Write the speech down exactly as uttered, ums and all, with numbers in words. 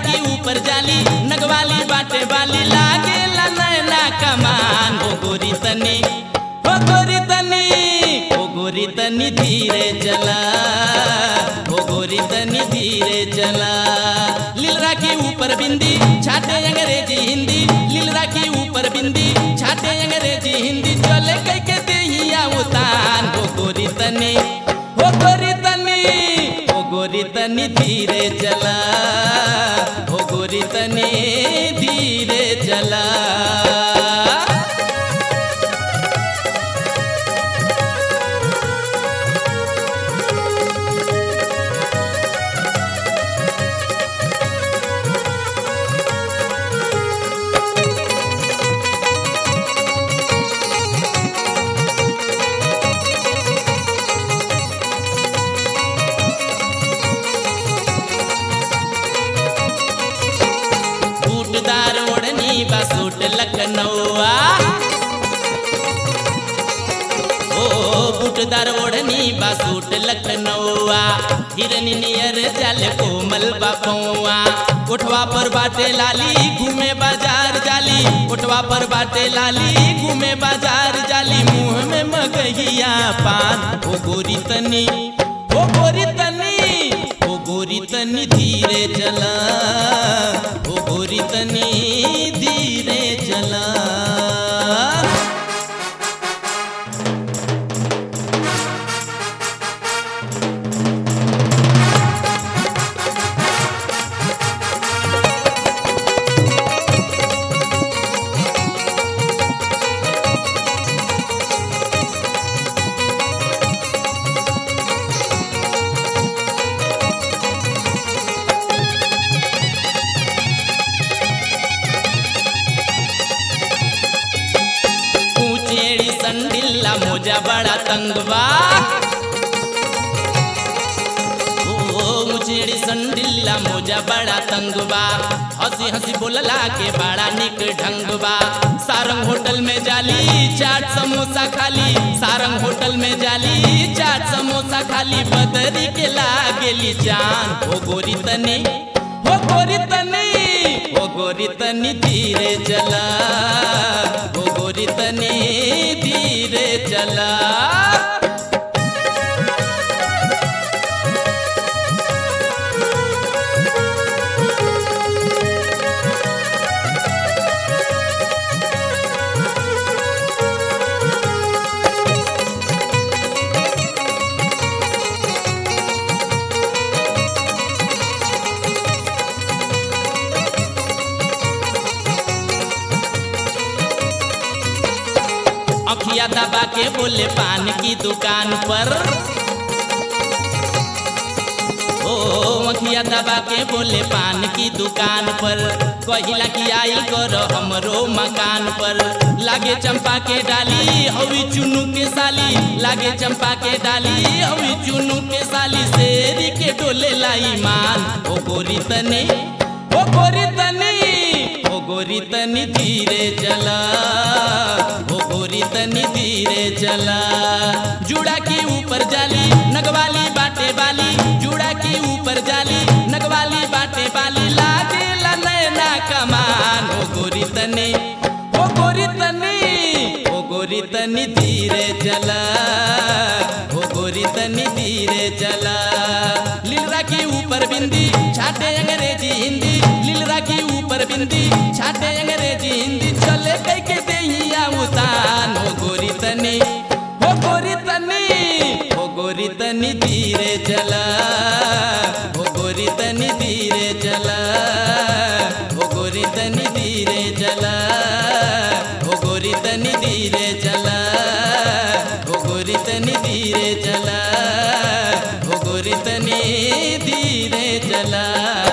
की ऊपर जाली नगवाली बाटे बाली लागे ला नैना कमान हो गोरी तनी हो गोरी तनी हो गोरी तनी धीरे चला हो गोरी तनी धीरे चला लीलरा की ऊपर बिंदी छाटे अंग्रेजी हिंदी लीलरा की ऊपर बिंदी छाटे अंग्रेजी हिंदी चले कई के देहिया उतान हो गोरी तनी हो गोरी तनी हो गोरी तनी धीरे चला हो गोरी तनी धीरे चला बूटदार ओढ़नी बासूट लखनऊआ ओ बूटदार ओढ़नी बासूट लखनऊआ हिरनी नियर जल कोमल बापौआ उठवा पर बाटे लाली घूमे बाजार जाली उठवा पर बाटे लाली घूमे बाजार जाली मुंह में मगहिया पान हो गोरी तनी हो गोरी तनी हो गोरी तनी धीरे चला हो गोरी तनी धीरे चला संडिल्ला मोजा बड़ा तंगवा ओ मुचेड़ी संडिल्ला मोजा बड़ा तंगवा हंसी हंसी बोलला के बड़ा निक ढंगवा सारंग होटल में जाली चाट समोसा खाली सारंग होटल में जाली चाट समोसा खाली बदरी के लागेली जान हो गोरी तनी हो गोरी तनी हो गोरी तनी धीरे चला हो गोरी तनी धीरे चला अखिया दबा के बोले पान की दुकान पर ओ अखिया दबा के बोले पान की दुकान पर कहिला की आइल करो हमरो मकान पर लागे चंपा के डाली हवी चुनू के साली लागे चंपा के डाली हवी चुनू के साली शेरी के डोले लाई मान ओ गोरी तनी ओ गोरी तनी ओ गोरी तनी धीरे चला ओ गोरी तनी धीरे चला जुड़ा की ऊपर जाली नगवाली बाटे बाली जुड़ा की ऊपर जाली नगवाली बाटे बाली लागे ला नैना कमान ओ गोरी तनी ओ गोरी तनी ओ गोरी तनी धीरे चला ओ गोरी तनी धीरे चला लीलरा की ऊपर बिंदी छाटे अंग्रेजी हिंदी लीलरा की ऊपर बिंदी छाटे अंग्रेजी हिंदी चले कई के देहिया उतान हो गोरी तनी हो गोरी तनी हो गोरी तनी धीरे चला हो गोरी तनी धीरे चला हो गोरी तनी धीरे चला हो गोरी तनी धीरे चला हो गोरी तनी धीरे चला हो गोरी तनी धीरे चला।